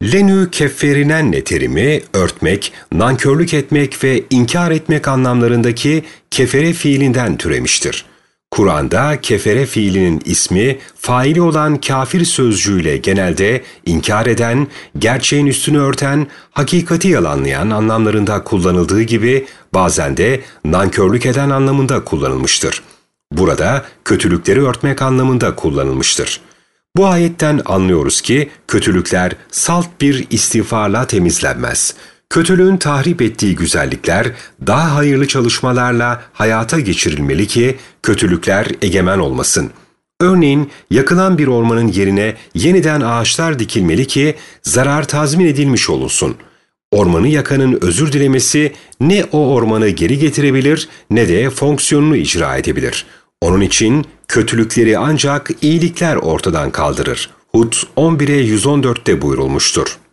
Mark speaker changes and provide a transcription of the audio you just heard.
Speaker 1: Lenü kefferinen terimi örtmek, nankörlük etmek ve inkar etmek anlamlarındaki kefere fiilinden türemiştir. Kur'an'da kefere fiilinin ismi faili olan kafir sözcüğüyle genelde inkar eden, gerçeğin üstünü örten, hakikati yalanlayan anlamlarında kullanıldığı gibi bazen de nankörlük eden anlamında kullanılmıştır. Burada kötülükleri örtmek anlamında kullanılmıştır. Bu ayetten anlıyoruz ki kötülükler salt bir istiğfarla temizlenmez. Kötülüğün tahrip ettiği güzellikler daha hayırlı çalışmalarla hayata geçirilmeli ki kötülükler egemen olmasın. Örneğin yakılan bir ormanın yerine yeniden ağaçlar dikilmeli ki zarar tazmin edilmiş olunsun. Ormanı yakanın özür dilemesi ne o ormanı geri getirebilir ne de fonksiyonunu icra edebilir. Onun için kötülükleri ancak iyilikler ortadan kaldırır. Hud 11'e 114'te buyurulmuştur.